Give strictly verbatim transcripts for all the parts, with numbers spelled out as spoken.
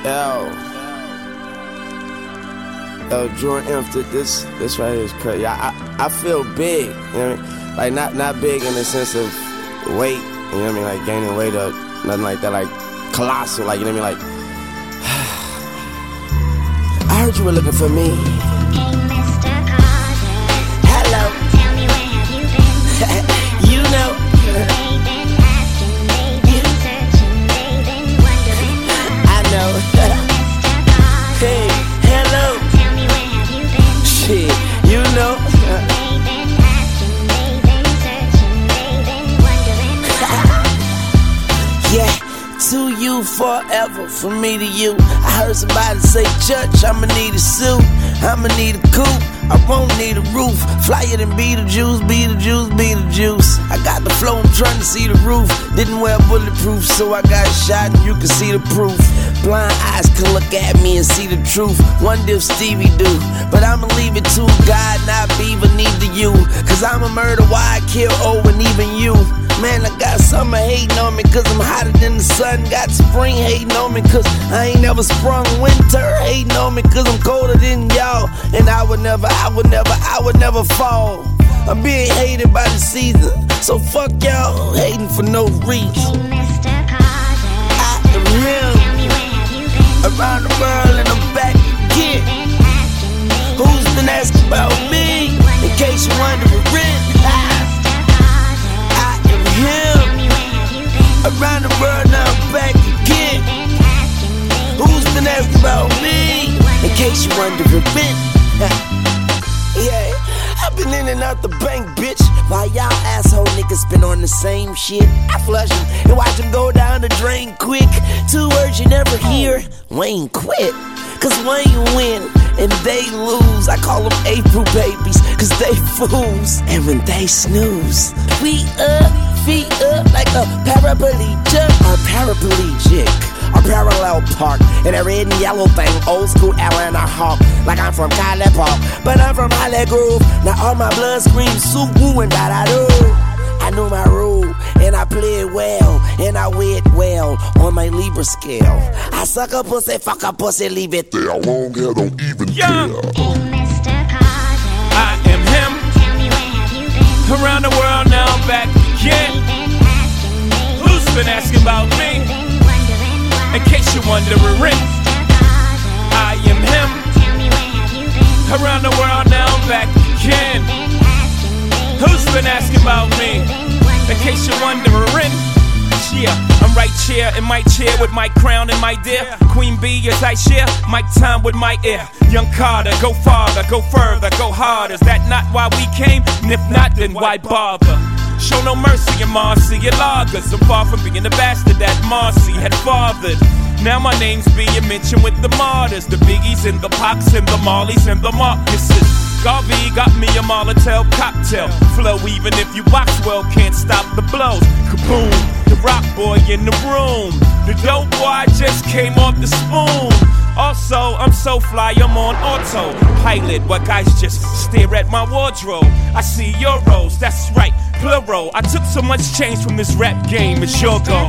Yo, yo, Jordan M, this this right here is crazy. Yeah, I I feel big, you know what I mean? Like not not big in the sense of weight, you know what I mean? Like gaining weight or nothing like that. Like colossal, like you know what I mean? Like I heard you were looking for me. Hey, Mister Carter. Hello. Tell me where have you been? You know. They've been asking, they've been searching, they've been wondering why. I know. Mister Carter. Hey, hello. Tell me where have you been? Shit, you know. They've been asking, they've been searching, they've been wondering why. Yeah, to you forever, from me to you. I heard somebody say, Church, I'ma need a suit, I'ma need a coupe, I won't need a roof. Flyer than Beetlejuice, Beetlejuice, Beetlejuice. I got the flow, I'm trying to see the roof. Didn't wear bulletproof, so I got shot and you can see the proof. Blind eyes can look at me and see the truth. Wonder if Stevie do, but I'ma leave it to God, not Beaver, neither you. Cause I'm a murder, why I kill O and even you. Man, I got summer hating on me cause I'm hotter than the sun. Got spring hating on me cause I ain't never sprung. Winter hating on me cause I'm colder than y'all. And I would never, I would never, I would never fall. I'm being hated by the season, so fuck y'all hating for no reason. Hey, Mister Carter. I am him, Tell me where have you been? around the world and I'm back again. Been asking, they've Who's been asking about me? In case you're wondering, I Mister Carter. am him, Tell me where have you been? around the world now I'm back again. Been asking, they've Who's been asking about me? In case you wondering, yeah, I've been in and out the bank, bitch. While y'all asshole niggas been on the same shit. I flush them and watch them go down the drain quick. Two words you never hear, Wayne quit. Cause Wayne win and they lose. I call them April babies cause they fools. And when they snooze, we up, feet up like a paraplegic or paraplegic. A parallel park in a red and yellow thing, old school Atlanta Hawk. Like I'm from College Park, but I'm from Holly Grove. Now all my blood screams soup woo and da da do. I know my role and I play it well, and I weigh it well on my Libra scale. I suck a pussy, fuck a pussy, leave it there. Long hair don't even Yeah. care. Hey, Mister Carter. I am him. Tell me where have you been? Around the world now I'm back again. Been asking, they've Who's been asking about me? been wondering why. In case you're wondering, Mister Carter. I am him. Tell me where have you been? Around the world now I'm back again. Been asking, they've Who's been asking about me? been In wondering case you're wondering, yeah, I'm right chair in my chair with my crown and my dear Queen Bee as I share my time with my ear. Young Carter, go farther, go further, go harder. Is that not why we came? And if not, then why bother? Show no mercy in Marcy and lagers. I'm far from being the bastard that Marcy had fathered. Now my name's being mentioned with the martyrs, the Biggies and the Pops and the Marleys and the Marcuses. Garvey got me a Molotov cocktail flow. Even if you box well, can't stop the blows. Kaboom, the rock boy in the room. The dope boy just came off the spoon. Also, I'm so fly, I'm on autopilot. What guys just stare at my wardrobe. I see euros, that's right, plural. I took so much change from this rap game, it's your goal.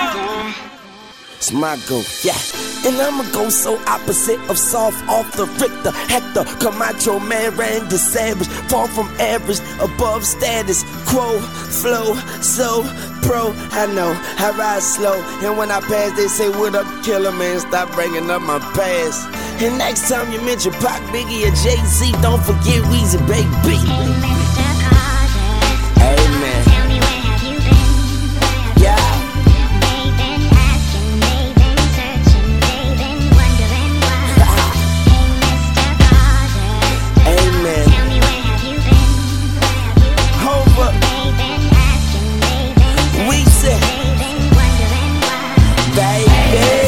It's my goal, yeah. And I'ma go so opposite of soft off the Richter, Hector, Camacho, man, Randy Savage. Far from average, above status quo, flow, so pro. I know, I ride slow, and when I pass, they say, what up, killer, man, stop bringing up my past. And next time you mention Pac, Biggie, or Jay-Z, don't forget Weezy, baby. Hey, Mister Carter. Amen. Tell me where have you been? Yeah. They've been asking, they've been searching, they've been wondering why. Hey, Mister Carter. Amen. Tell me where have you been? Hold up. They've been asking, they've been We searching, said, they've been wondering why. baby.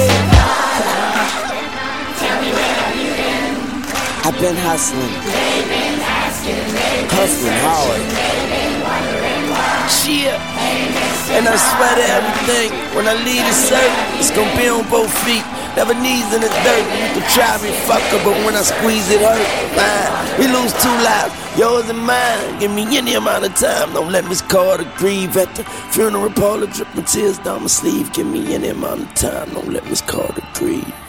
Tell me where have you been? I've been hustling, They've been asking, they've been hustling hard. they've been wondering why. Cheer. And I swear to everything, when I leave this earth, it's gonna be on both feet. Never knees in the dirt. You can try me, fucker, but when I squeeze it hurt. Fine. We lose two lives, yours and mine. Give me any amount of time. Don't let Miss Carter grieve at the funeral parlor. Dripping tears down my sleeve. Give me any amount of time. Don't let Miss Carter grieve.